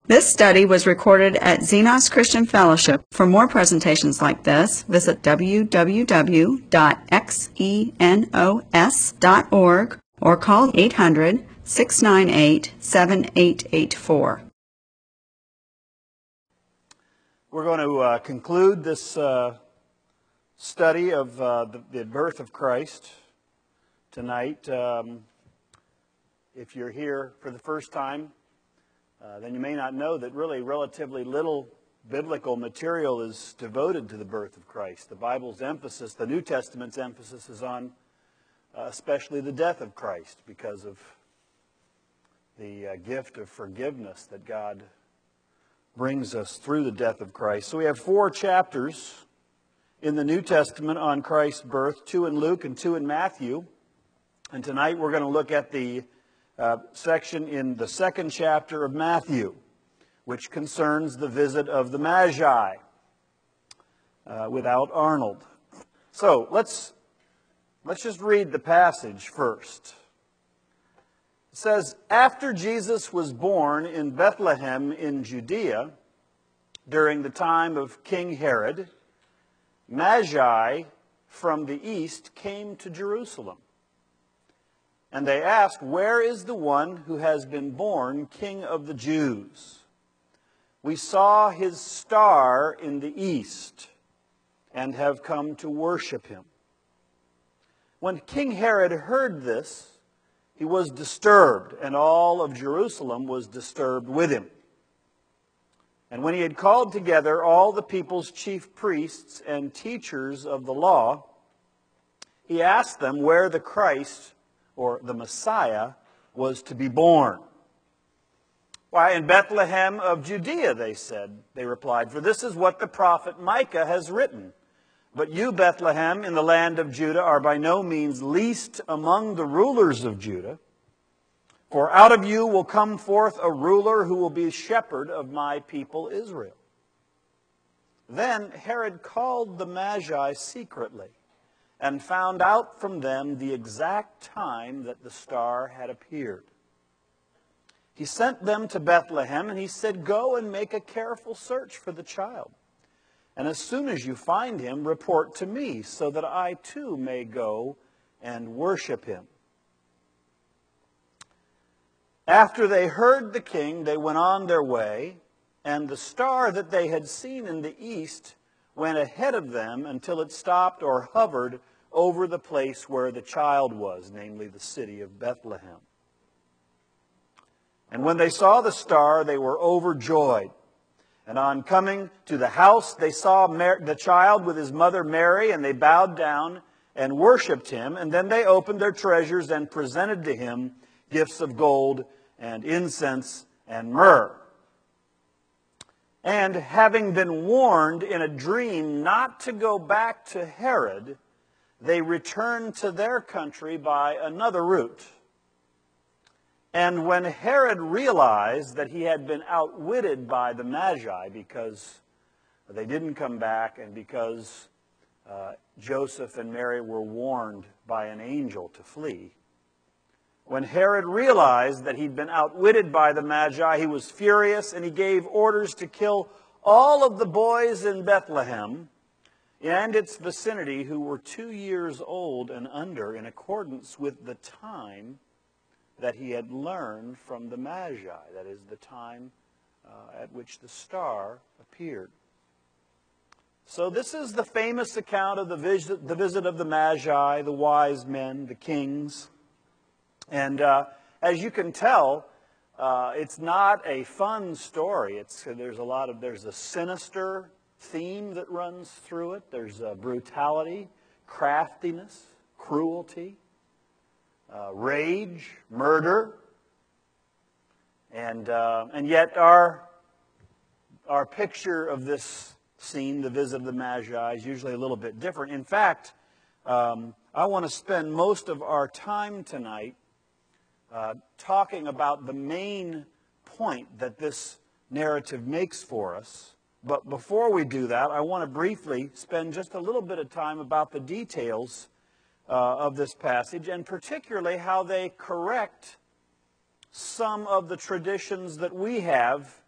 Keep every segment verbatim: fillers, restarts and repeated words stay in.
This study was recorded at Xenos Christian Fellowship. For more presentations like this, visit w w w dot xenos dot org or call eight hundred, six nine eight, seven eight eight four. We're going to uh, conclude this uh, study of uh, the, the birth of Christ tonight. Um, if you're here for the first time, uh, then you may not know that really relatively little biblical material is devoted to the birth of Christ. The Bible's emphasis, the New Testament's emphasis, is on uh, especially the death of Christ because of the uh, gift of forgiveness that God brings us through the death of Christ. So we have four chapters in the New Testament on Christ's birth, two in Luke and two in Matthew. And tonight we're going to look at the uh, section in the second chapter of Matthew, which concerns the visit of the Magi uh, without Arnold. So let's, let's just read the passage first. It says, "After Jesus was born in Bethlehem in Judea, during the time of King Herod, Magi from the east came to Jerusalem. And they asked, 'Where is the one who has been born King of the Jews? We saw his star in the east and have come to worship him.' When King Herod heard this, he was disturbed, and all of Jerusalem was disturbed with him. And when he had called together all the people's chief priests and teachers of the law, he asked them where the Christ, or the Messiah, was to be born. 'Why, in Bethlehem of Judea,' they said. They replied, 'for this is what the prophet Micah has written. But you, Bethlehem, in the land of Judah, are by no means least among the rulers of Judah. For out of you will come forth a ruler who will be shepherd of my people Israel.' Then Herod called the Magi secretly and found out from them the exact time that the star had appeared. He sent them to Bethlehem, and he said, 'Go and make a careful search for the child. And as soon as you find him, report to me, so that I too may go and worship him.' After they heard the king, they went on their way, and the star that they had seen in the east went ahead of them until it stopped or hovered over the place where the child was, namely the city of Bethlehem. And when they saw the star, they were overjoyed. And on coming to the house, they saw the child with his mother Mary, and they bowed down and worshipped him. And then they opened their treasures and presented to him gifts of gold and incense and myrrh. And having been warned in a dream not to go back to Herod, they returned to their country by another route. And when Herod realized that he had been outwitted by the Magi because they didn't come back and because uh, Joseph and Mary were warned by an angel to flee, when Herod realized that he'd been outwitted by the Magi, he was furious, and he gave orders to kill all of the boys in Bethlehem and its vicinity who were two years old and under, in accordance with the time that he had learned from the Magi, that is, the time uh, at which the star appeared. So this is the famous account of the visit, the visit of the Magi, the wise men, the kings. And uh, as you can tell, uh, it's not a fun story. It's, there's a lot of, there's a sinister theme that runs through it. There's uh, brutality, craftiness, cruelty, Uh, rage, murder, and uh, and yet our our picture of this scene, the visit of the Magi, is usually a little bit different. In fact, um, I want to spend most of our time tonight uh, talking about the main point that this narrative makes for us. But before we do that, I want to briefly spend just a little bit of time about the details Uh, of this passage, and particularly how they correct some of the traditions that we have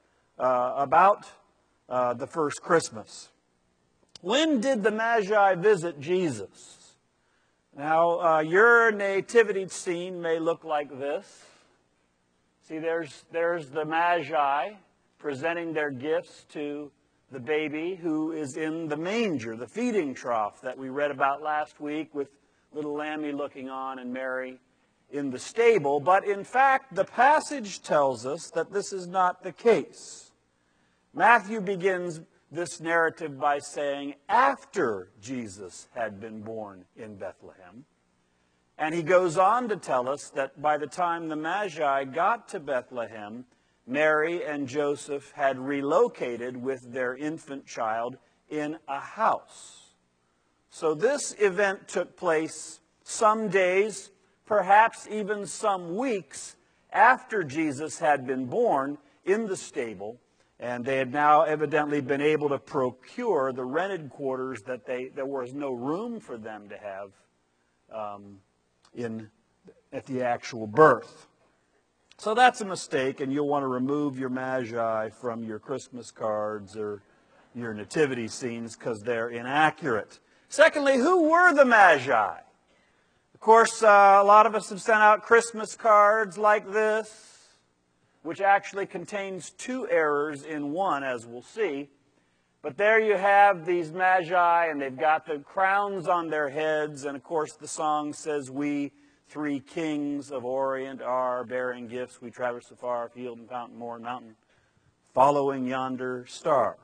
uh, about uh, the first Christmas. When did the Magi visit Jesus? Now, uh, your nativity scene may look like this. See, there's, there's the Magi presenting their gifts to the baby who is in the manger, the feeding trough that we read about last week with little Lammy looking on and Mary in the stable. But in fact, the passage tells us that this is not the case. Matthew begins this narrative by saying, after Jesus had been born in Bethlehem. And he goes on to tell us that by the time the Magi got to Bethlehem, Mary and Joseph had relocated with their infant child in a house. So this event took place some days, perhaps even some weeks after Jesus had been born in the stable, and they had now evidently been able to procure the rented quarters that they there was no room for them to have um, in at the actual birth. So that's a mistake, and you'll want to remove your Magi from your Christmas cards or your nativity scenes because they're inaccurate. Secondly, who were the Magi? Of course, uh, a lot of us have sent out Christmas cards like this, which actually contains two errors in one, as we'll see. But there you have these Magi, and they've got the crowns on their heads, and of course the song says, "We three kings of Orient are bearing gifts. We traverse the far field and fountain, moor and mountain, following yonder star."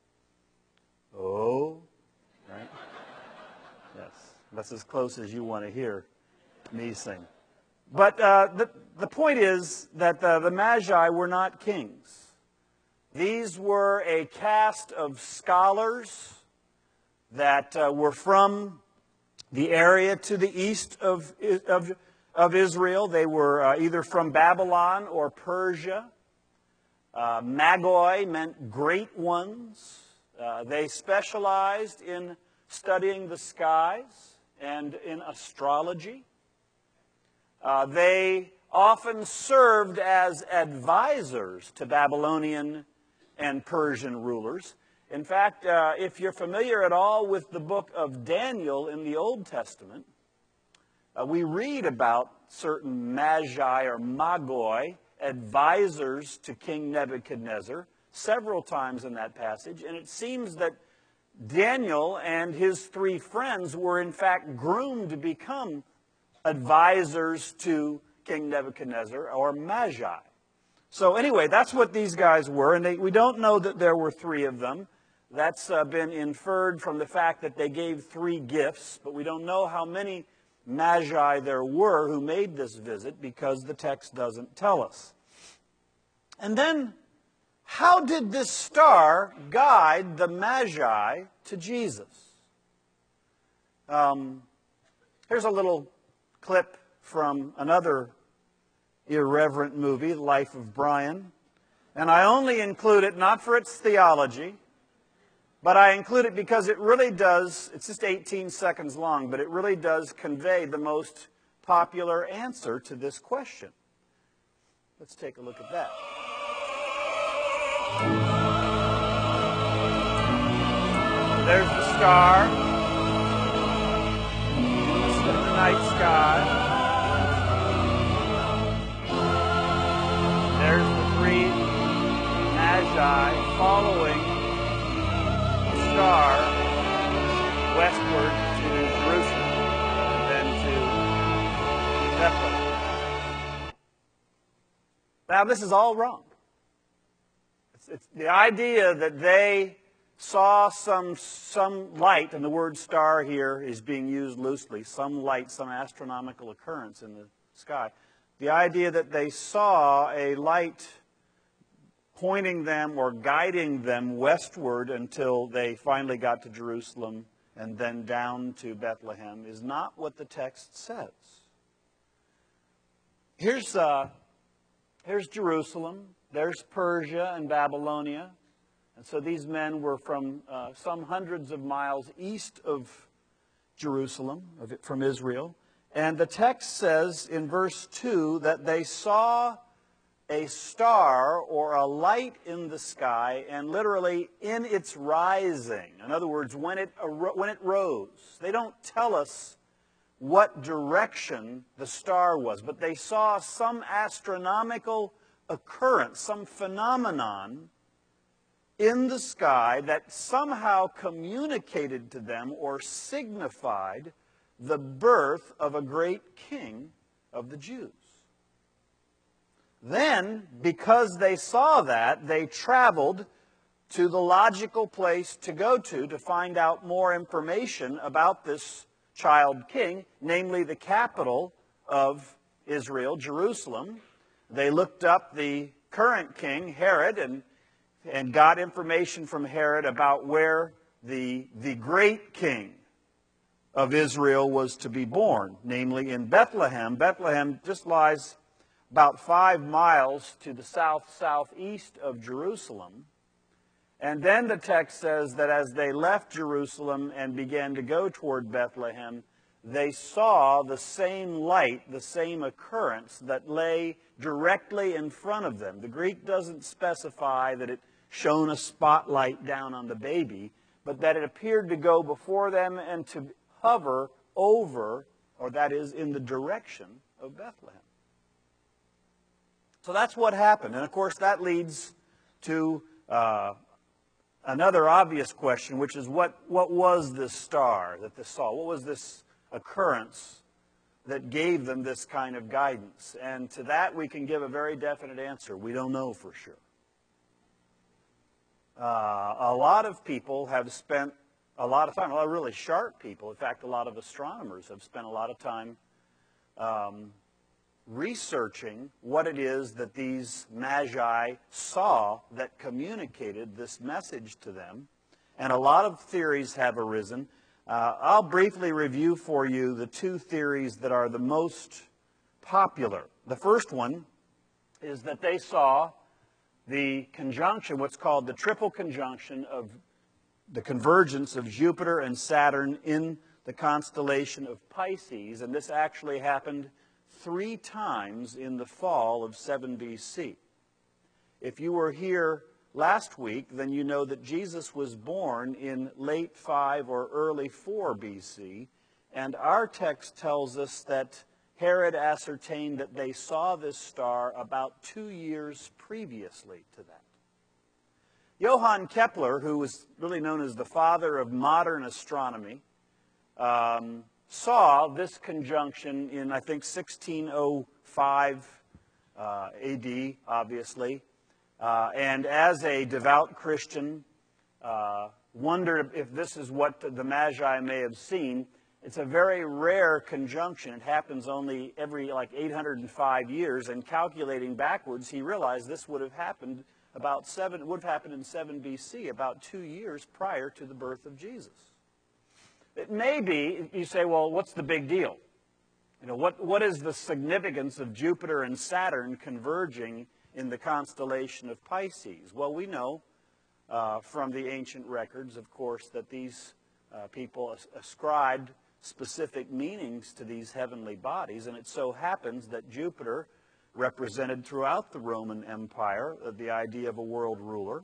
Oh, right? Yes, that's as close as you want to hear me sing. But uh, the, the point is that uh, the Magi were not kings. These were a caste of scholars that uh, were from the area to the east of, of, of Israel. They were uh, either from Babylon or Persia. Uh, Magoi meant great ones. Uh, they specialized in studying the skies and in astrology. Uh, they often served as advisors to Babylonian and Persian rulers. In fact, uh, if you're familiar at all with the book of Daniel in the Old Testament, uh, we read about certain magi or magoi, advisors to King Nebuchadnezzar, several times in that passage. And it seems that Daniel and his three friends were in fact groomed to become advisors to King Nebuchadnezzar, or magi. So anyway, that's what these guys were, and they, we don't know that there were three of them. That's uh, been inferred from the fact that they gave three gifts, but we don't know how many magi there were who made this visit because the text doesn't tell us. And then, how did this star guide the magi to Jesus? Um, here's a little clip from another irreverent movie, Life of Brian. And I only include it not for its theology, but I include it because it really does, it's just eighteen seconds long, but it really does convey the most popular answer to this question. Let's take a look at that. There's the star in the night sky. There's the three magi following the star westward to Jerusalem and then to Bethlehem. Now, this is all wrong. It's, it's the idea that they saw some, some light, and the word star here is being used loosely, some light, some astronomical occurrence in the sky. The idea that they saw a light pointing them or guiding them westward until they finally got to Jerusalem and then down to Bethlehem is not what the text says. Here's, uh, here's Jerusalem. There's Persia and Babylonia. And so these men were from uh, some hundreds of miles east of Jerusalem, of it, from Israel. And the text says in verse two that they saw a star or a light in the sky, and literally in its rising. In other words, when it, when it rose. They don't tell us what direction the star was, but they saw some astronomical occurrence, some phenomenon in the sky that somehow communicated to them or signified the birth of a great king of the Jews. Then, because they saw that, they traveled to the logical place to go to to find out more information about this child king, namely the capital of Israel, Jerusalem. They looked up the current king, Herod, and, and got information from Herod about where the, the great king of Israel was to be born, namely in Bethlehem. Bethlehem just lies about five miles to the south-southeast of Jerusalem. And then the text says that as they left Jerusalem and began to go toward Bethlehem, they saw the same light, the same occurrence that lay directly in front of them. The Greek doesn't specify that it shone a spotlight down on the baby, but that it appeared to go before them and to hover over, or that is, in the direction of Bethlehem. So that's what happened. And of course, that leads to uh, another obvious question, which is what, what was this star that they saw? What was this occurrence that gave them this kind of guidance? And to that we can give a very definite answer. We don't know for sure. Uh, a lot of people have spent a lot of time, a lot of really sharp people, in fact, a lot of astronomers have spent a lot of time um, researching what it is that these magi saw that communicated this message to them. And a lot of theories have arisen. Uh, I'll briefly review for you the two theories that are the most popular. The first one is that they saw the conjunction, what's called the triple conjunction of the convergence of Jupiter and Saturn in the constellation of Pisces, and this actually happened three times in the fall of seven B C. If you were here last week, then you know that Jesus was born in late five or early four B C, and our text tells us that Herod ascertained that they saw this star about two years previously to that. Johann Kepler, who was really known as the father of modern astronomy, um, saw this conjunction in, I think, sixteen oh five uh, A D, obviously, uh, and as a devout Christian, uh, wondered if this is what the Magi may have seen. It's a very rare conjunction. It happens only every, like, eight hundred five years, and calculating backwards, he realized this would have happened about seven, would have happened in seven B C, about two years prior to the birth of Jesus. It may be, you say, well, what's the big deal? You know, what, what is the significance of Jupiter and Saturn converging in the constellation of Pisces? Well, we know uh, from the ancient records, of course, that these uh, people as ascribed specific meanings to these heavenly bodies, and it so happens that Jupiter represented throughout the Roman Empire uh, the idea of a world ruler.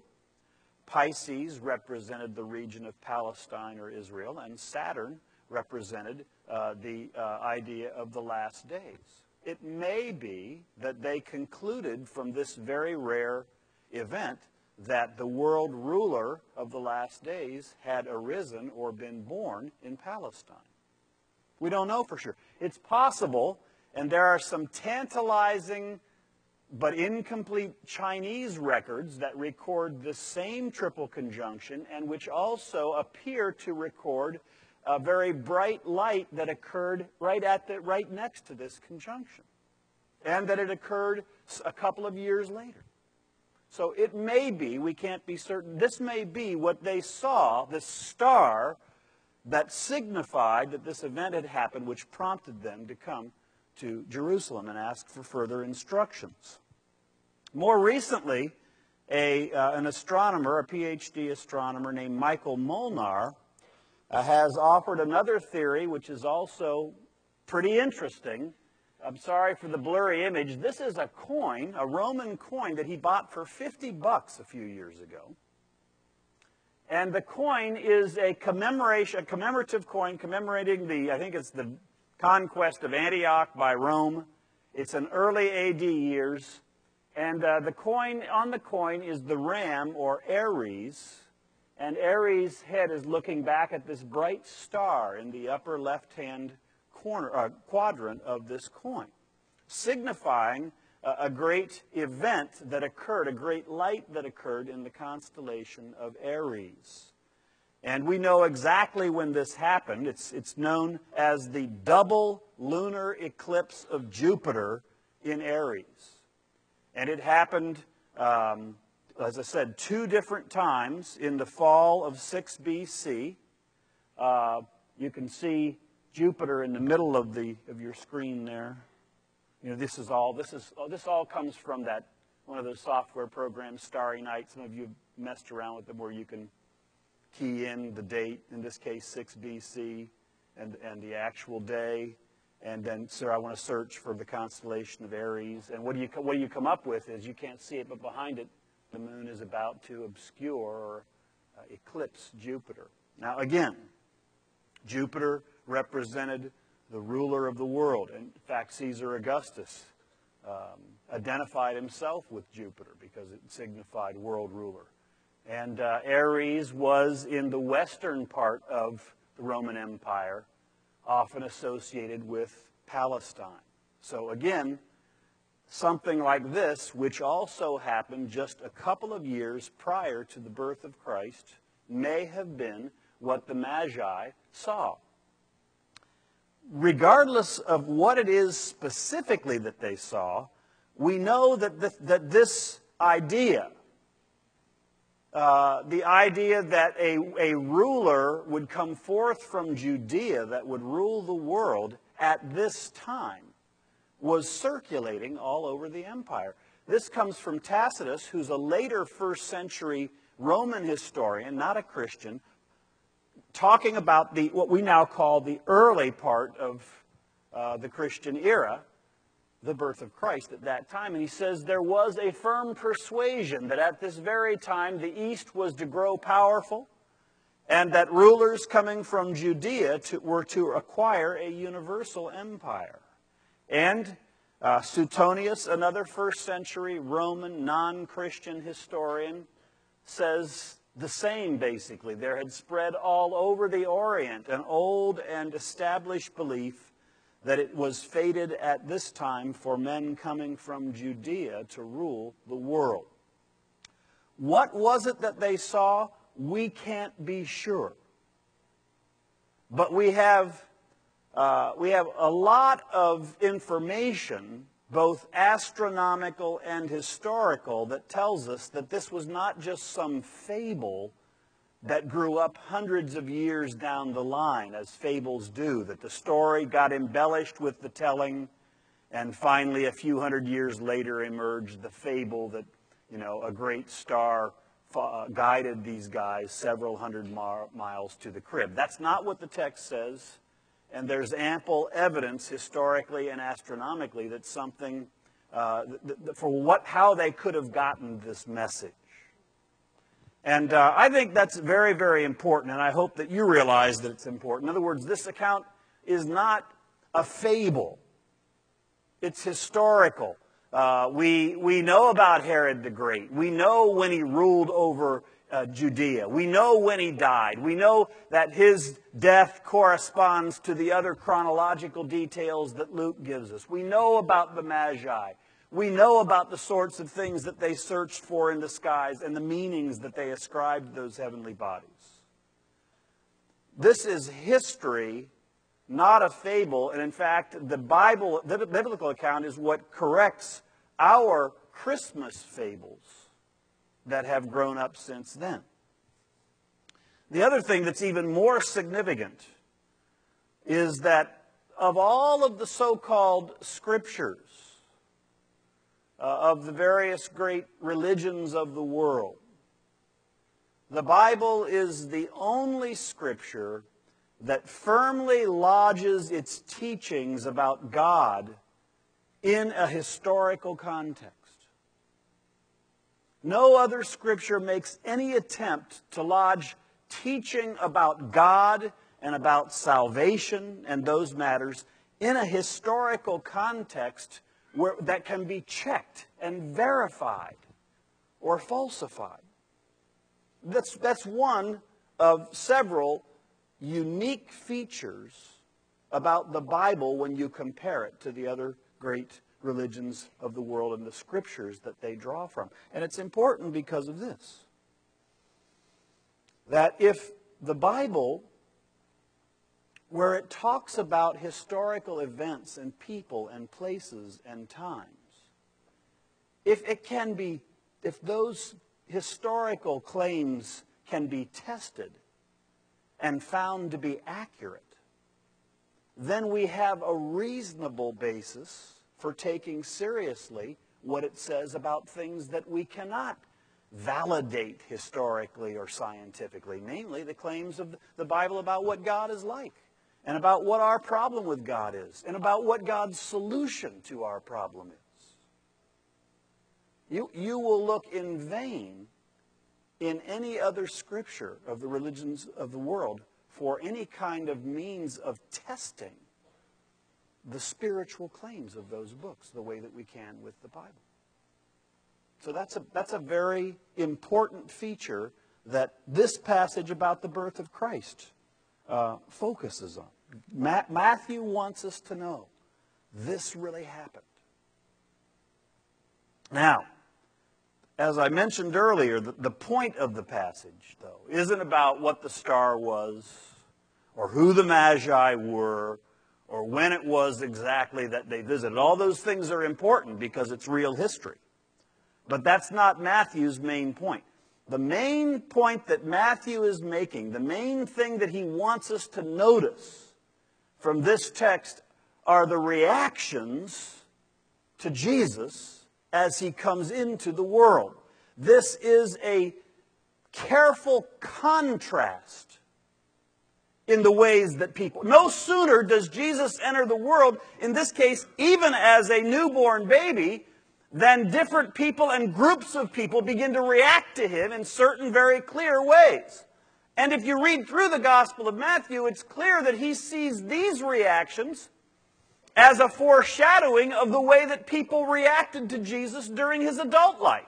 Pisces represented the region of Palestine or Israel, and Saturn represented uh, the uh, idea of the last days. It may be that they concluded from this very rare event that the world ruler of the last days had arisen or been born in Palestine. We don't know for sure. It's possible, and there are some tantalizing but incomplete Chinese records that record the same triple conjunction and which also appear to record a very bright light that occurred right at the right next to this conjunction, and that it occurred a couple of years later. So it may be, we can't be certain, this may be what they saw, this star that signified that this event had happened, which prompted them to come to Jerusalem and ask for further instructions. More recently, a, uh, an astronomer, a P H D astronomer named Michael Molnar, uh, has offered another theory which is also pretty interesting, I'm sorry for the blurry image. This is a coin, a Roman coin that he bought for fifty bucks a few years ago. And the coin is a commemoration, a commemorative coin commemorating the, I think it's the conquest of Antioch by Rome. It's an early A D years. And uh, the coin, on the coin is the ram, or Ares. And Ares' head is looking back at this bright star in the upper left-hand corner, uh, quadrant of this coin, signifying uh, a great event that occurred, a great light that occurred in the constellation of Ares. And we know exactly when this happened. It's, it's known as the double lunar eclipse of Jupiter in Aries. And it happened, um, as I said, two different times in the fall of six B C. Uh, you can see Jupiter in the middle of the of your screen there. You know, this is all this is oh, this all comes from that one of those software programs, Starry Night. Some of you have messed around with them, where you can key in the date. In this case, six B C, and and the actual day. And then, sir, I want to search for the constellation of Aries. And what do you what do you come up with is, you can't see it, but behind it, the moon is about to obscure or uh, eclipse Jupiter. Now, again, Jupiter represented the ruler of the world. In fact, Caesar Augustus um, identified himself with Jupiter because it signified world ruler. And uh, Ares was in the western part of the Roman Empire, often associated with Palestine. So again, something like this, which also happened just a couple of years prior to the birth of Christ, may have been what the Magi saw. Regardless of what it is specifically that they saw, we know that, th that this idea, uh, the idea that a, a ruler would come forth from Judea that would rule the world at this time, was circulating all over the empire. This comes from Tacitus, who's a later first century Roman historian, not a Christian, talking about the what we now call the early part of uh, the Christian era, the birth of Christ at that time. And he says there was a firm persuasion that at this very time the East was to grow powerful, and that rulers coming from Judea to, were to acquire a universal empire. And uh, Suetonius, another first century Roman non-Christian historian, says the same, basically. There had spread all over the Orient an old and established belief that it was fated at this time for men coming from Judea to rule the world. What was it that they saw? We can't be sure. But we have, uh, we have a lot of information, both astronomical and historical, that tells us that this was not just some fable that grew up hundreds of years down the line, as fables do, that the story got embellished with the telling, and finally a few hundred years later emerged the fable that, you know, a great star uh, guided these guys several hundred miles to the crib. That's not what the text says, and there's ample evidence historically and astronomically that something, uh, th th for what, how they could have gotten this message. And uh, I think that's very, very important, and I hope that you realize that it's important. In other words, this account is not a fable. It's historical. Uh, we, we know about Herod the Great. We know when he ruled over uh, Judea. We know when he died. We know that his death corresponds to the other chronological details that Luke gives us. We know about the Magi. We know about the sorts of things that they searched for in the skies and the meanings that they ascribed to those heavenly bodies. This is history, not a fable. And in fact, the Bible, the biblical account is what corrects our Christmas fables that have grown up since then. The other thing that's even more significant is that of all of the so-called scriptures, Uh, of the various great religions of the world, the Bible is the only scripture that firmly lodges its teachings about God in a historical context. No other scripture makes any attempt to lodge teaching about God and about salvation and those matters in a historical context where, that can be checked and verified or falsified. That's, that's one of several unique features about the Bible when you compare it to the other great religions of the world and the scriptures that they draw from. And it's important because of this. That if the Bible, where it talks about historical events and people and places and times, if it can be, if those historical claims can be tested and found to be accurate, then we have a reasonable basis for taking seriously what it says about things that we cannot validate historically or scientifically, namely the claims of the Bible about what God is like, and about what our problem with God is, and about what God's solution to our problem is. You, you will look in vain in any other scripture of the religions of the world for any kind of means of testing the spiritual claims of those books the way that we can with the Bible. So that's a, that's a very important feature that this passage about the birth of Christ uh, focuses on. Ma- Matthew wants us to know this really happened. Now, as I mentioned earlier, the, the point of the passage, though, isn't about what the star was, or who the Magi were, or when it was exactly that they visited. All those things are important because it's real history. But that's not Matthew's main point. The main point that Matthew is making, the main thing that he wants us to notice from this text, are the reactions to Jesus as he comes into the world. This is a careful contrast in the ways that people... No sooner does Jesus enter the world, in this case, even as a newborn baby, than different people and groups of people begin to react to him in certain very clear ways. And if you read through the Gospel of Matthew, it's clear that he sees these reactions as a foreshadowing of the way that people reacted to Jesus during his adult life.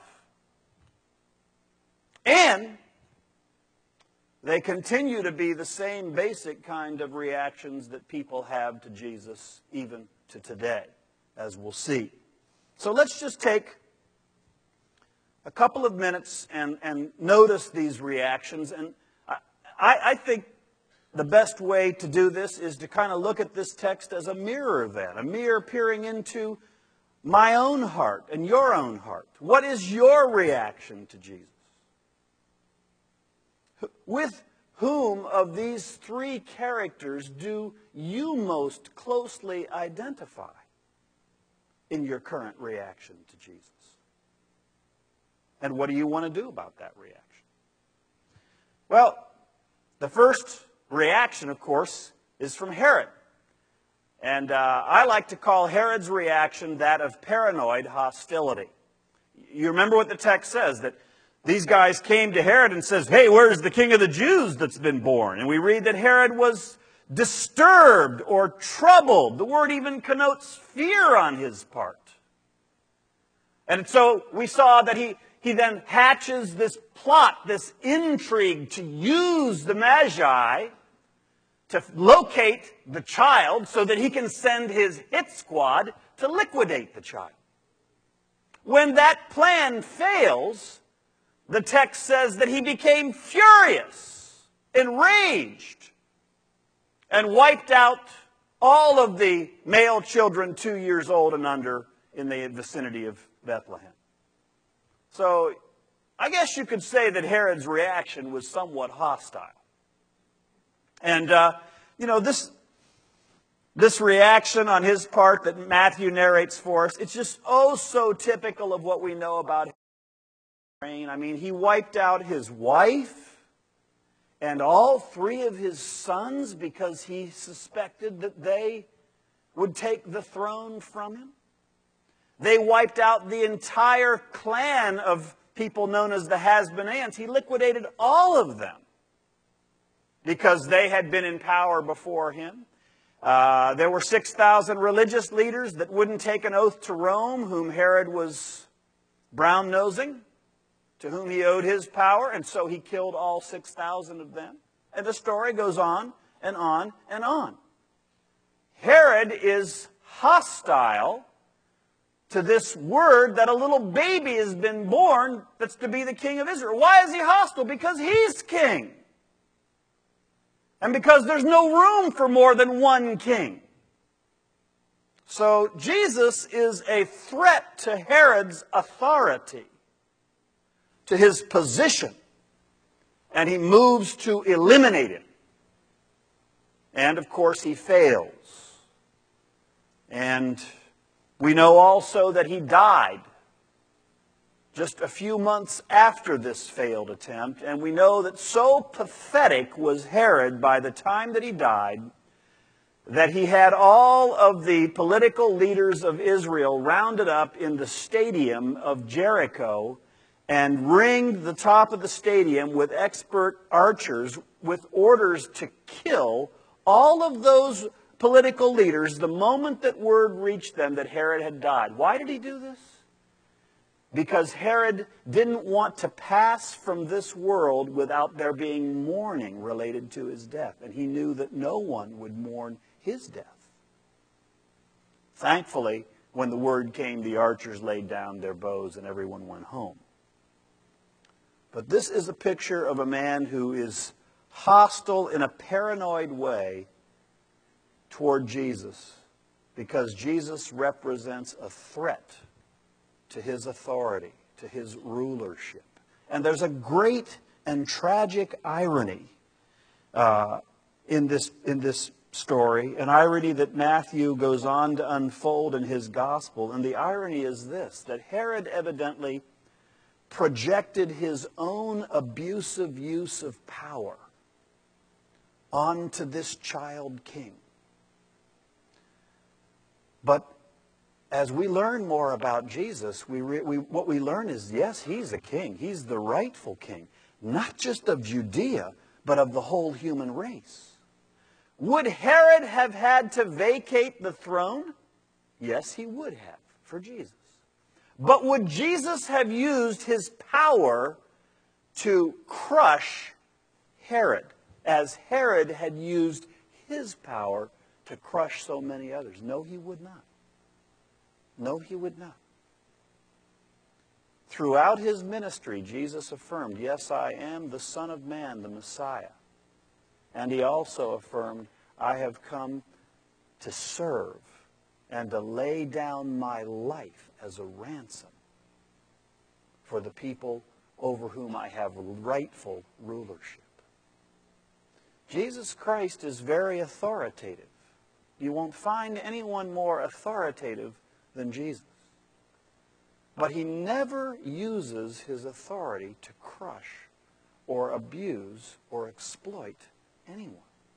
And they continue to be the same basic kind of reactions that people have to Jesus even to today, as we'll see. So let's just take a couple of minutes and, and notice these reactions. And I, I think the best way to do this is to kind of look at this text as a mirror event, a mirror peering into my own heart and your own heart. What is your reaction to Jesus? With whom of these three characters do you most closely identify in your current reaction to Jesus? And what do you want to do about that reaction? Well, the first reaction, of course, is from Herod. And uh, I like to call Herod's reaction that of paranoid hostility. You remember what the text says, that these guys came to Herod and says, "Hey, where's the king of the Jews that's been born?" And we read that Herod was disturbed or troubled. The word even connotes fear on his part. And so we saw that he, he then hatches this plot, this intrigue to use the Magi to locate the child so that he can send his hit squad to liquidate the child. When that plan fails, the text says that he became furious, enraged, and wiped out all of the male children two years old and under in the vicinity of Bethlehem. So I guess you could say that Herod's reaction was somewhat hostile. And, uh, you know, this, this reaction on his part that Matthew narrates for us, it's just oh so typical of what we know about him. I mean, he wiped out his wife and all three of his sons because he suspected that they would take the throne from him. They wiped out the entire clan of people known as the Hasmoneans. He liquidated all of them because they had been in power before him. Uh, there were six thousand religious leaders that wouldn't take an oath to Rome, whom Herod was brown-nosing, to whom he owed his power, and so he killed all six thousand of them. And the story goes on and on and on. Herod is hostile to this word that a little baby has been born that's to be the king of Israel. Why is he hostile? Because he's king. And because there's no room for more than one king. So Jesus is a threat to Herod's authority, to his position, and he moves to eliminate him. And of course he fails. And we know also that he died just a few months after this failed attempt, and we know that so pathetic was Herod by the time that he died that he had all of the political leaders of Israel rounded up in the stadium of Jericho and ringed the top of the stadium with expert archers with orders to kill all of those political leaders the moment that word reached them that Herod had died. Why did he do this? Because Herod didn't want to pass from this world without there being mourning related to his death. And he knew that no one would mourn his death. Thankfully, when the word came, the archers laid down their bows and everyone went home. But this is a picture of a man who is hostile in a paranoid way toward Jesus, because Jesus represents a threat to his authority, to his rulership. And there's a great and tragic irony uh, in this, in this story, an irony that Matthew goes on to unfold in his gospel. And the irony is this, that Herod evidently projected his own abusive use of power onto this child king. But as we learn more about Jesus, we, re, we what we learn is, yes, he's a king. He's the rightful king, not just of Judea, but of the whole human race. Would Herod have had to vacate the throne? Yes, he would have for Jesus. But would Jesus have used his power to crush Herod, as Herod had used his power to crush so many others? No, he would not. No, he would not. Throughout his ministry, Jesus affirmed, yes, I am the Son of Man, the Messiah. And he also affirmed, I have come to serve and to lay down my life as a ransom for the people over whom I have rightful rulership. Jesus Christ is very authoritative. You won't find anyone more authoritative than Jesus. But he never uses his authority to crush or abuse or exploit anyone.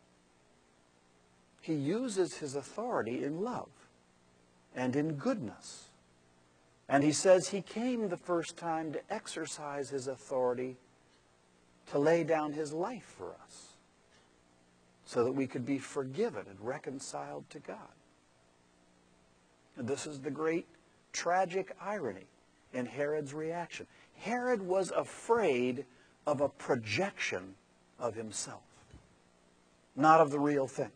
He uses his authority in love and in goodness. And he says he came the first time to exercise his authority to lay down his life for us so that we could be forgiven and reconciled to God. And this is the great tragic irony in Herod's reaction. Herod was afraid of a projection of himself, not of the real thing.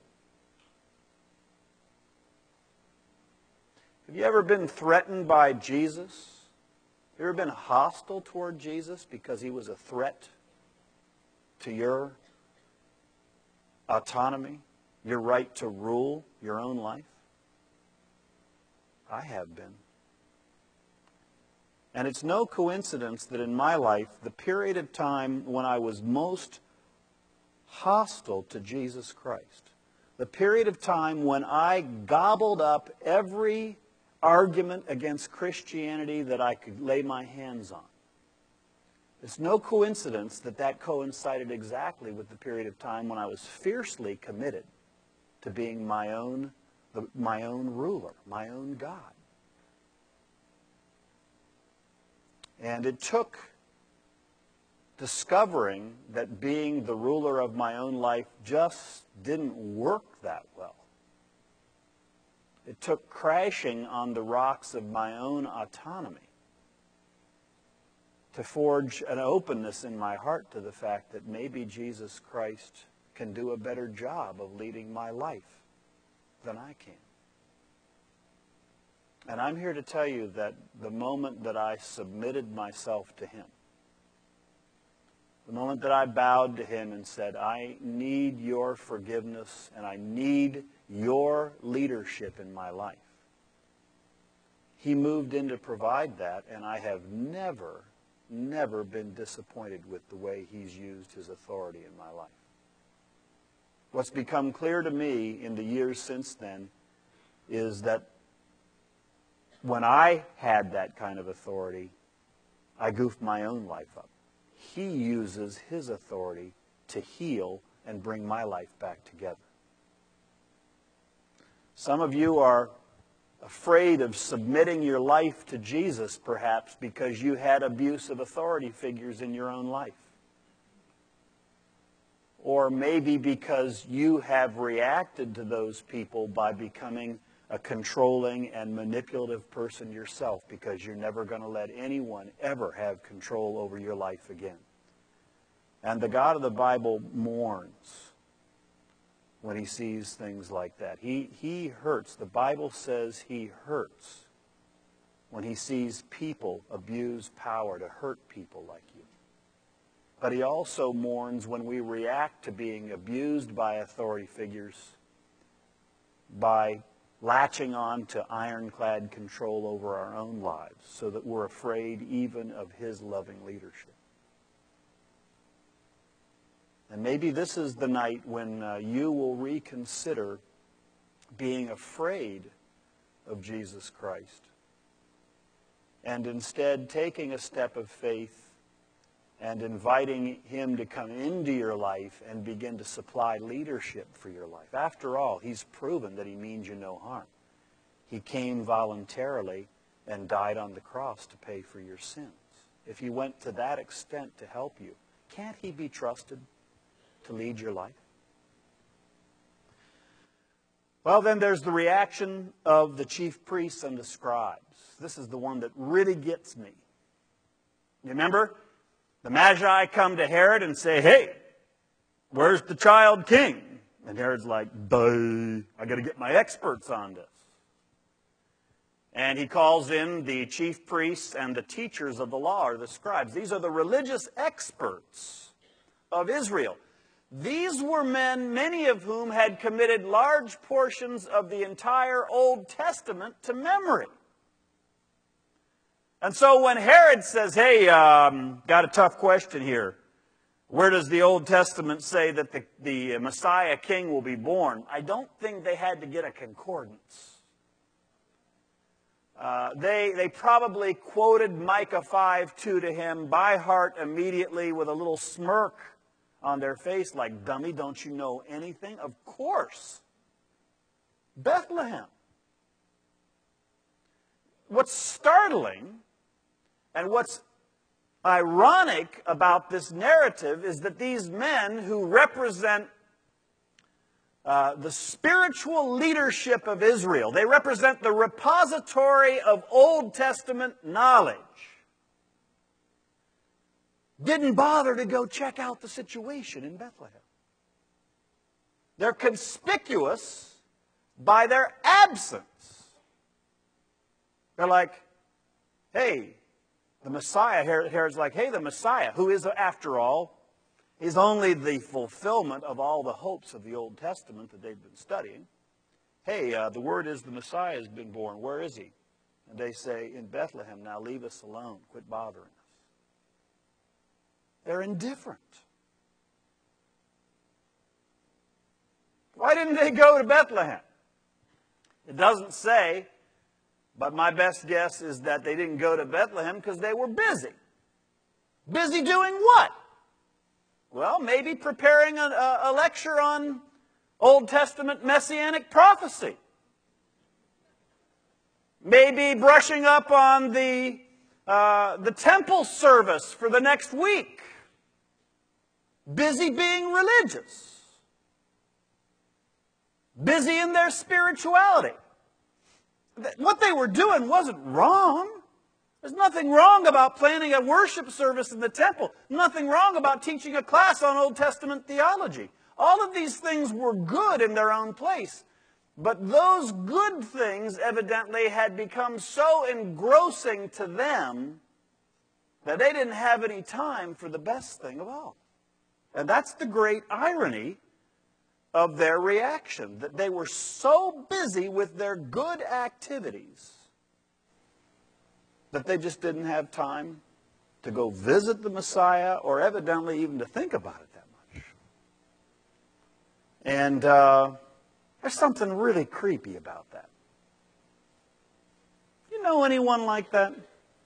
Have you ever been threatened by Jesus? Have you ever been hostile toward Jesus because he was a threat to your autonomy, your right to rule your own life? I have been. And it's no coincidence that in my life, the period of time when I was most hostile to Jesus Christ, the period of time when I gobbled up every argument against Christianity that I could lay my hands on. It's no coincidence that that coincided exactly with the period of time when I was fiercely committed to being my own, the, my own ruler, my own God. And it took discovering that being the ruler of my own life just didn't work that well. It took crashing on the rocks of my own autonomy to forge an openness in my heart to the fact that maybe Jesus Christ can do a better job of leading my life than I can. And I'm here to tell you that the moment that I submitted myself to Him, the moment that I bowed to Him and said, I need your forgiveness and I need your leadership in my life, He moved in to provide that, and I have never, never been disappointed with the way He's used His authority in my life. What's become clear to me in the years since then is that when I had that kind of authority, I goofed my own life up. He uses His authority to heal and bring my life back together. Some of you are afraid of submitting your life to Jesus, perhaps because you had abusive authority figures in your own life. Or maybe because you have reacted to those people by becoming a controlling and manipulative person yourself, because you're never going to let anyone ever have control over your life again. And the God of the Bible mourns when He sees things like that. He, he hurts. The Bible says He hurts when He sees people abuse power to hurt people like you. But He also mourns when we react to being abused by authority figures by latching on to ironclad control over our own lives so that we're afraid even of His loving leadership. And maybe this is the night when uh, you will reconsider being afraid of Jesus Christ and instead taking a step of faith and inviting Him to come into your life and begin to supply leadership for your life. After all, He's proven that He means you no harm. He came voluntarily and died on the cross to pay for your sins. If He went to that extent to help you, can't He be trusted to lead your life? Well, then there's the reaction of the chief priests and the scribes. This is the one that really gets me. Remember? The Magi come to Herod and say, hey, where's the child king? And Herod's like, duh, I got to get my experts on this. And he calls in the chief priests and the teachers of the law, or the scribes. These are the religious experts of Israel. These were men, many of whom had committed large portions of the entire Old Testament to memory. And so when Herod says, hey, um, got a tough question here. Where does the Old Testament say that the, the Messiah king will be born? I don't think they had to get a concordance. Uh, they, they probably quoted Micah five two to him by heart immediately with a little smirk on their face like, dummy, don't you know anything? Of course. Bethlehem. What's startling and what's ironic about this narrative is that these men who represent uh, the spiritual leadership of Israel, they represent the repository of Old Testament knowledge, didn't bother to go check out the situation in Bethlehem. They're conspicuous by their absence. They're like, hey, the Messiah, Herod's like, hey, the Messiah, who is, after all, is only the fulfillment of all the hopes of the Old Testament that they've been studying. Hey, uh, the word is the Messiah has been born. Where is He? And they say, in Bethlehem. Now leave us alone. Quit bothering us. They're indifferent. Why didn't they go to Bethlehem? It doesn't say, but my best guess is that they didn't go to Bethlehem because they were busy. Busy doing what? Well, maybe preparing a, a lecture on Old Testament messianic prophecy. Maybe brushing up on the Uh, the temple service for the next week. Busy being religious. Busy in their spirituality. What they were doing wasn't wrong. There's nothing wrong about planning a worship service in the temple. Nothing wrong about teaching a class on Old Testament theology. All of these things were good in their own place. But those good things evidently had become so engrossing to them that they didn't have any time for the best thing of all. And that's the great irony of their reaction, that they were so busy with their good activities that they just didn't have time to go visit the Messiah or evidently even to think about it that much. And uh, there's something really creepy about that. You know anyone like that?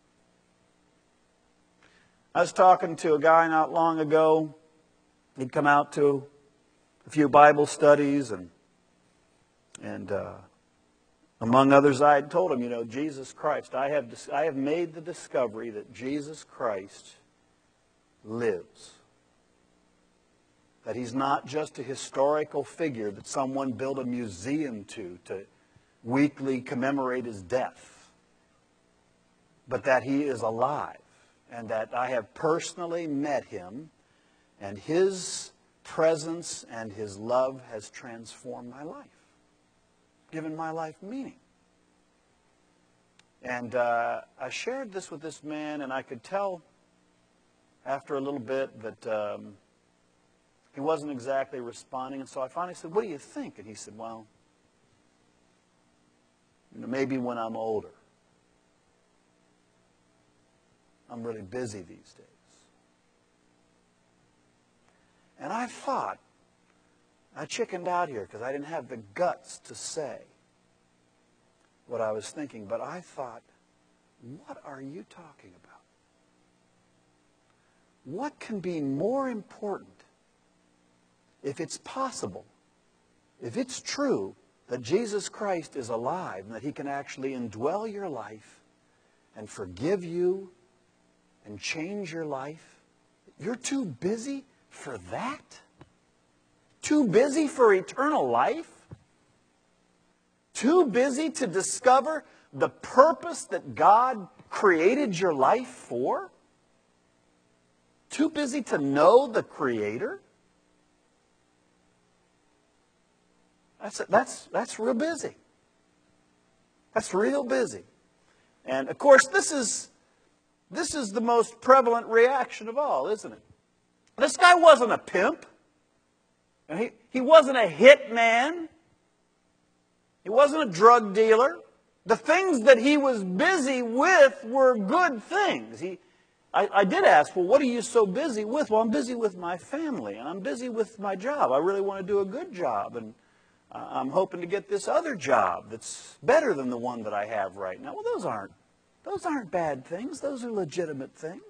I was talking to a guy not long ago. He'd come out to a few Bible studies, and and uh, among others, I had told him, you know, Jesus Christ. I have I have made the discovery that Jesus Christ lives. That he's not just a historical figure that someone built a museum to to weekly commemorate his death, but that he is alive, and that I have personally met him, and his presence and his love has transformed my life, given my life meaning. And uh, I shared this with this man, and I could tell after a little bit that um, he wasn't exactly responding. And so I finally said, "What do you think?" And he said, "Well, you know, maybe when I'm older. I'm really busy these days." And I thought, I chickened out here because I didn't have the guts to say what I was thinking. But I thought, what are you talking about? What can be more important if it's possible, if it's true that Jesus Christ is alive and that he can actually indwell your life and forgive you and change your life? You're too busy for that? Too busy for eternal life? Too busy to discover the purpose that God created your life for? Too busy to know the Creator? That's, that's, that's real busy. That's real busy. And of course, this is, this is the most prevalent reaction of all, isn't it? This guy wasn't a pimp. And he, he wasn't a hit man. He wasn't a drug dealer. The things that he was busy with were good things. He, I, I did ask, well, what are you so busy with? Well, I'm busy with my family, and I'm busy with my job. I really want to do a good job, and uh, I'm hoping to get this other job that's better than the one that I have right now. Well, those aren't, those aren't bad things. Those are legitimate things.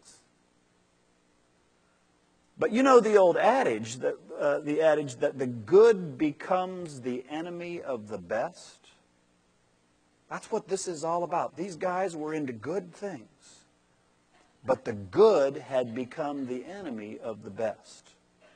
But you know the old adage, that, uh, the adage that the good becomes the enemy of the best? That's what this is all about. These guys were into good things. But the good had become the enemy of the best.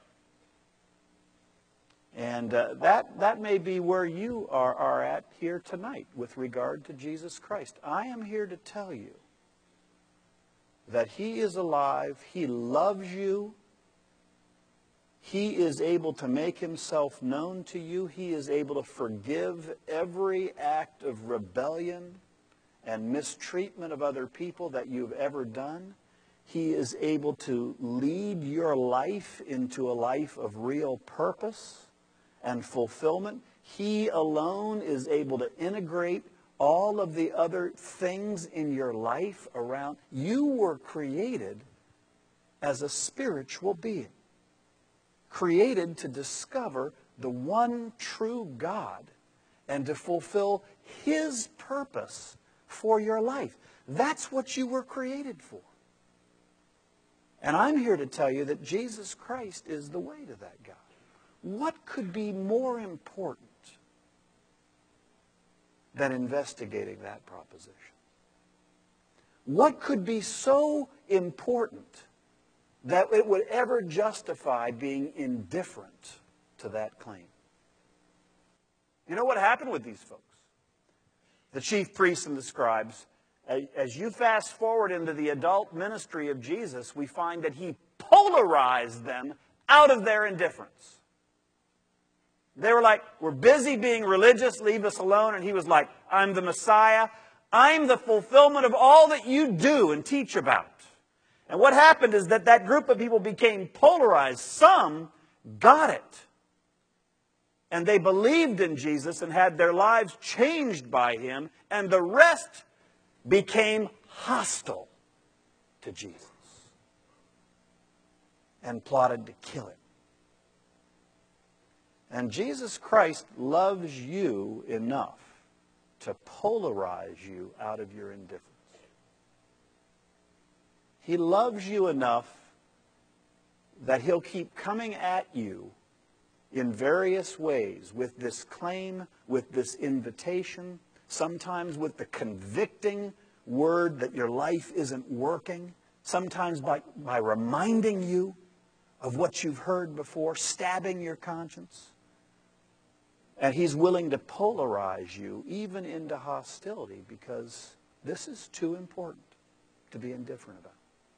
And uh, that, that may be where you are, are at here tonight with regard to Jesus Christ. I am here to tell you that he is alive. He loves you. He is able to make himself known to you. He is able to forgive every act of rebellion and mistreatment of other people that you've ever done. He is able to lead your life into a life of real purpose and fulfillment. He alone is able to integrate all of the other things in your life around. You were created as a spiritual being, created to discover the one true God and to fulfill his purpose for your life. That's what you were created for. And I'm here to tell you that Jesus Christ is the way to that God. What could be more important than investigating that proposition? What could be so important that it would ever justify being indifferent to that claim? You know what happened with these folks? The chief priests and the scribes, as you fast forward into the adult ministry of Jesus, we find that he polarized them out of their indifference. They were like, we're busy being religious, leave us alone. And he was like, I'm the Messiah. I'm the fulfillment of all that you do and teach about. And what happened is that that group of people became polarized. Some got it. And they believed in Jesus and had their lives changed by him. And the rest became hostile to Jesus and plotted to kill him. And Jesus Christ loves you enough to polarize you out of your indifference. He loves you enough that he'll keep coming at you in various ways with this claim, with this invitation, sometimes with the convicting word that your life isn't working, sometimes by, by reminding you of what you've heard before, stabbing your conscience. And he's willing to polarize you even into hostility because this is too important to be indifferent about.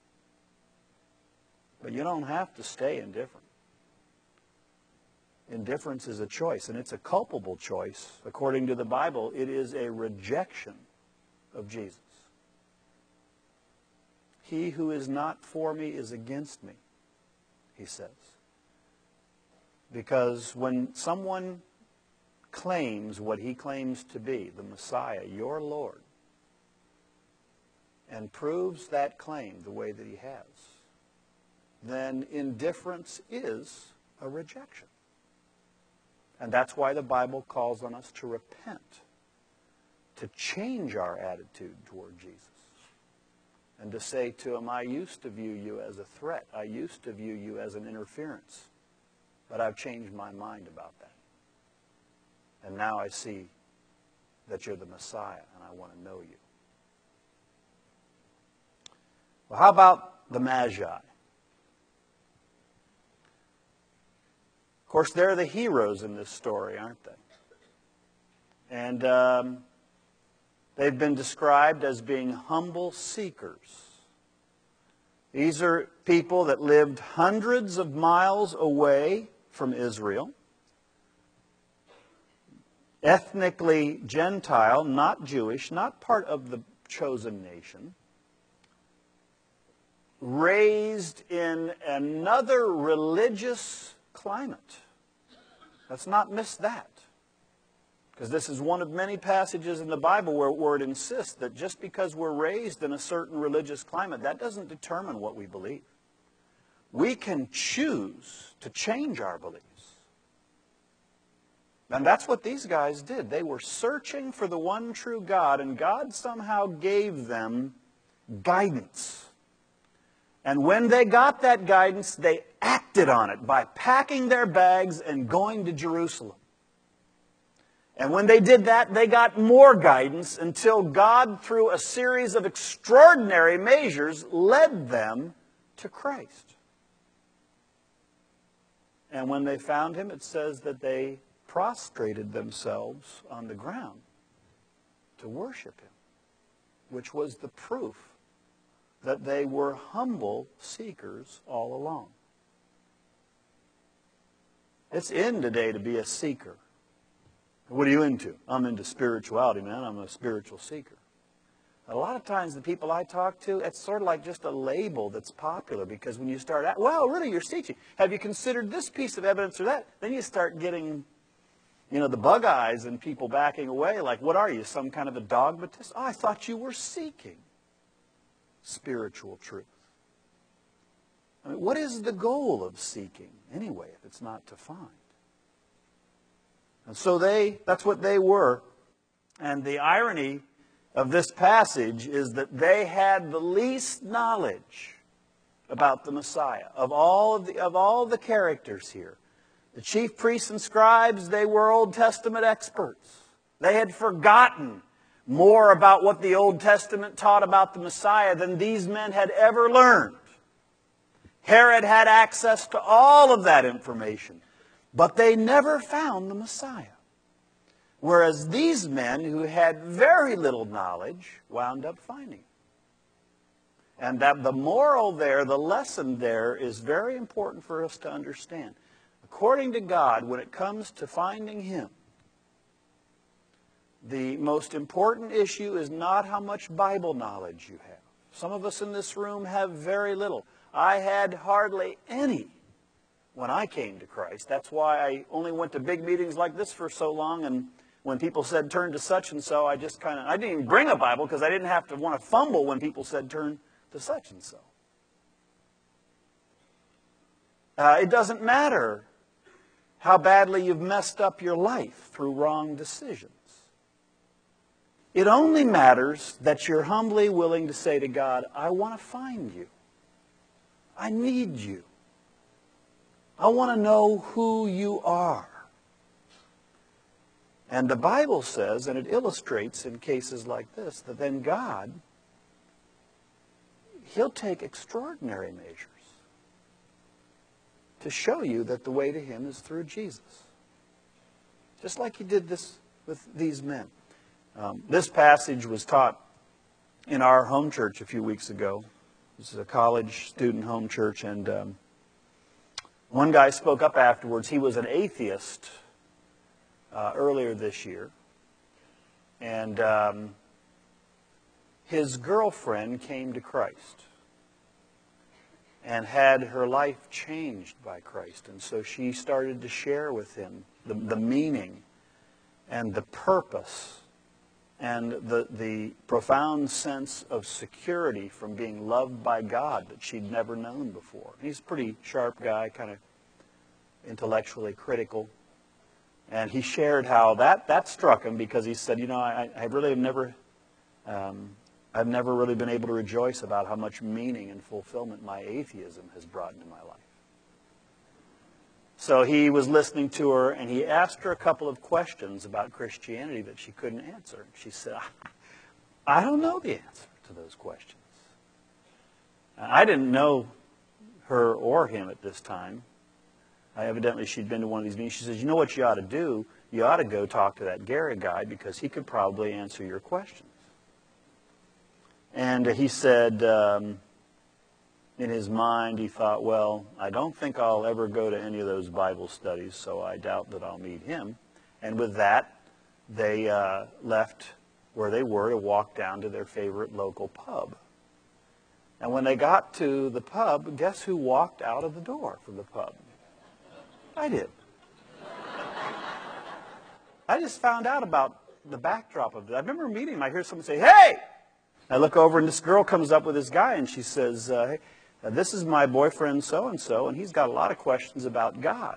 But you don't have to stay indifferent. Indifference is a choice, and it's a culpable choice. According to the Bible, it is a rejection of Jesus. He who is not for me is against me, he says. Because when someone claims what he claims to be, the Messiah, your Lord, and proves that claim the way that he has, then indifference is a rejection. And that's why the Bible calls on us to repent, to change our attitude toward Jesus, and to say to him, I used to view you as a threat. I used to view you as an interference, but I've changed my mind about that. And now I see that you're the Messiah, and I want to know you. Well, how about the Magi? Of course, they're the heroes in this story, aren't they? And um, they've been described as being humble seekers. These are people that lived hundreds of miles away from Israel. Ethnically Gentile, not Jewish, not part of the chosen nation. Raised in another religious climate. Let's not miss that. Because this is one of many passages in the Bible where, where it insists that just because we're raised in a certain religious climate, that doesn't determine what we believe. We can choose to change our beliefs. And that's what these guys did. They were searching for the one true God, and God somehow gave them guidance. And when they got that guidance, they acted on it by packing their bags and going to Jerusalem. And when they did that, they got more guidance until God, through a series of extraordinary measures, led them to Christ. And when they found him, it says that they prostrated themselves on the ground to worship him, which was the proof that they were humble seekers all along. It's in today to be a seeker. What are you into? I'm into spirituality, man. I'm a spiritual seeker. A lot of times the people I talk to, it's sort of like just a label that's popular, because when you start out, well, really, you're teaching. Have you considered this piece of evidence or that? Then you start getting, you know, the bug eyes and people backing away like, what are you, some kind of a dogmatist? Oh, I thought you were seeking spiritual truth. I mean, what is the goal of seeking anyway if it's not to find? And so they, that's what they were. And the irony of this passage is that they had the least knowledge about the Messiah of all of the, of all the characters here. The chief priests and scribes, they were Old Testament experts. They had forgotten more about what the Old Testament taught about the Messiah than these men had ever learned. Herod had access to all of that information, but they never found the Messiah. Whereas these men who had very little knowledge wound up finding him. And that the moral there, the lesson there, is very important for us to understand. According to God, when it comes to finding him, the most important issue is not how much Bible knowledge you have. Some of us in this room have very little. I had hardly any when I came to Christ. That's why I only went to big meetings like this for so long, and when people said turn to such and so, I just kind of, I didn't even bring a Bible because I didn't have to want to fumble when people said turn to such and so. Uh, it doesn't matter how badly you've messed up your life through wrong decisions. It only matters that you're humbly willing to say to God, I want to find you. I need you. I want to know who you are. And the Bible says, and it illustrates in cases like this, that then God, he'll take extraordinary measures to show you that the way to him is through Jesus. Just like he did this with these men. Um, this passage was taught in our home church a few weeks ago. This is a college student home church, and um, one guy spoke up afterwards. He was an atheist uh, earlier this year, and um, his girlfriend came to Christ and had her life changed by Christ. And so she started to share with him the, the meaning and the purpose and the, the profound sense of security from being loved by God that she'd never known before. He's a pretty sharp guy, kind of intellectually critical. And he shared how that, that struck him, because he said, you know, I, I really have never, um, I've never really been able to rejoice about how much meaning and fulfillment my atheism has brought into my life. So he was listening to her, and he asked her a couple of questions about Christianity that she couldn't answer. She said, I don't know the answer to those questions. I didn't know her or him at this time. I, evidently, she'd been to one of these meetings. She says, you know what you ought to do? You ought to go talk to that Gary guy, because he could probably answer your questions. And he said, um, in his mind, he thought, well, I don't think I'll ever go to any of those Bible studies, so I doubt that I'll meet him. And with that, they uh, left where they were to walk down to their favorite local pub. And when they got to the pub, guess who walked out of the door from the pub? I did. I just found out about the backdrop of it. I remember meeting him. I hear someone say, hey! I look over, and this girl comes up with this guy, and she says, uh, hey, uh, this is my boyfriend so-and-so, and he's got a lot of questions about God.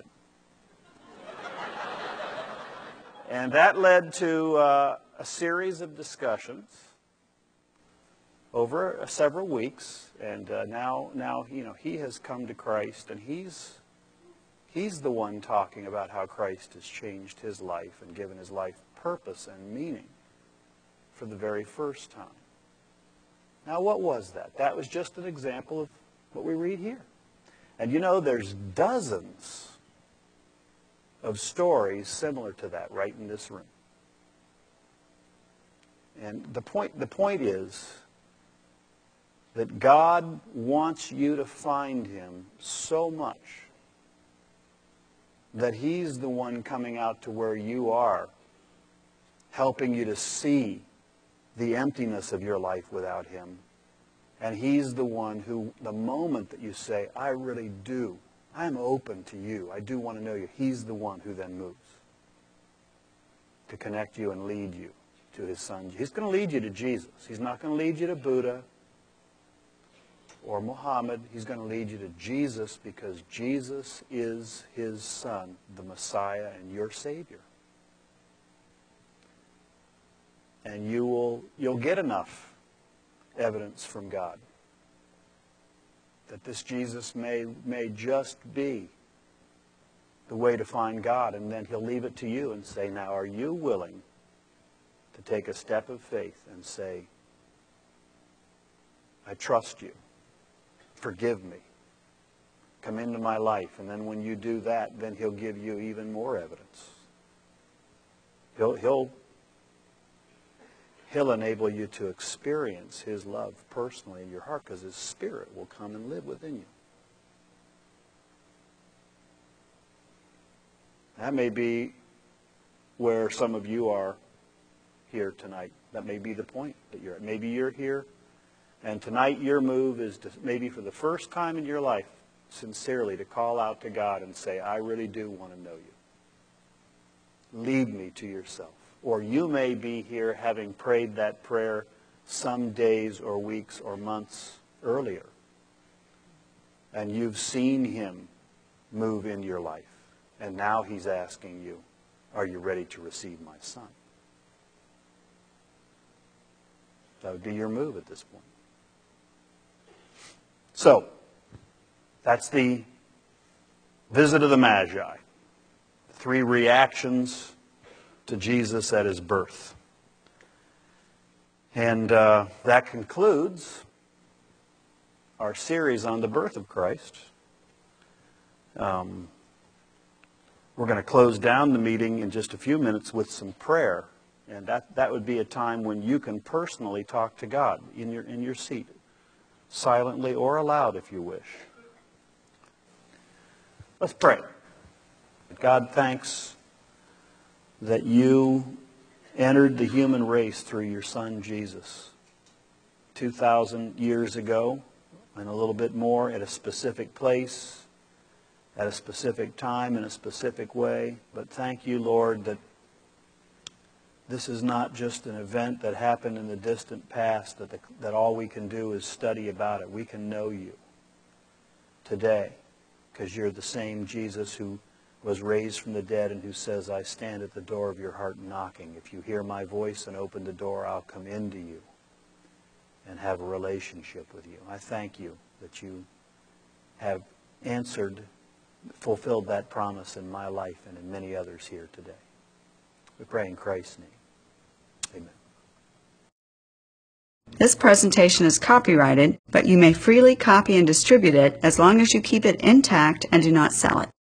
And that led to uh, a series of discussions over uh, several weeks, and uh, now, now you know, he has come to Christ, and he's, he's the one talking about how Christ has changed his life and given his life purpose and meaning for the very first time. Now, what was that? That was just an example of what we read here. And you know, there's dozens of stories similar to that right in this room. And the point, the point is that God wants you to find him so much that he's the one coming out to where you are, helping you to see the emptiness of your life without him. And he's the one who, the moment that you say, I really do, I'm open to you, I do want to know you, he's the one who then moves to connect you and lead you to his son. He's going to lead you to Jesus. He's not going to lead you to Buddha or Muhammad. He's going to lead you to Jesus, because Jesus is his son, the Messiah and your Savior. And you will, you'll get enough evidence from God that this Jesus may, may just be the way to find God, and then he'll leave it to you and say, now, are you willing to take a step of faith and say, I trust you. Forgive me. Come into my life. And then when you do that, then he'll give you even more evidence. He'll, he'll, he'll enable you to experience his love personally in your heart, because his Spirit will come and live within you. That may be where some of you are here tonight. That may be the point that you're at. Maybe you're here, and tonight your move is to, maybe for the first time in your life, sincerely to call out to God and say, I really do want to know you. Lead me to yourself. Or you may be here having prayed that prayer some days or weeks or months earlier, and you've seen him move in your life. And now he's asking you, are you ready to receive my Son? That would be your move at this point. So, that's the visit of the Magi. Three reactions to Jesus at his birth. And uh, that concludes our series on the birth of Christ. Um, we're going to close down the meeting in just a few minutes with some prayer. And that, that would be a time when you can personally talk to God in your, in your seat, silently or aloud if you wish. Let's pray. God, thanks that you entered the human race through your Son, Jesus, two thousand years ago, and a little bit more, at a specific place, at a specific time, in a specific way. But thank you, Lord, that this is not just an event that happened in the distant past, that, the, that all we can do is study about it. We can know you today, because you're the same Jesus who was raised from the dead and who says, I stand at the door of your heart knocking. If you hear my voice and open the door, I'll come into you and have a relationship with you. I thank you that you have answered, fulfilled that promise in my life and in many others here today. We pray in Christ's name. Amen. This presentation is copyrighted, but you may freely copy and distribute it as long as you keep it intact and do not sell it.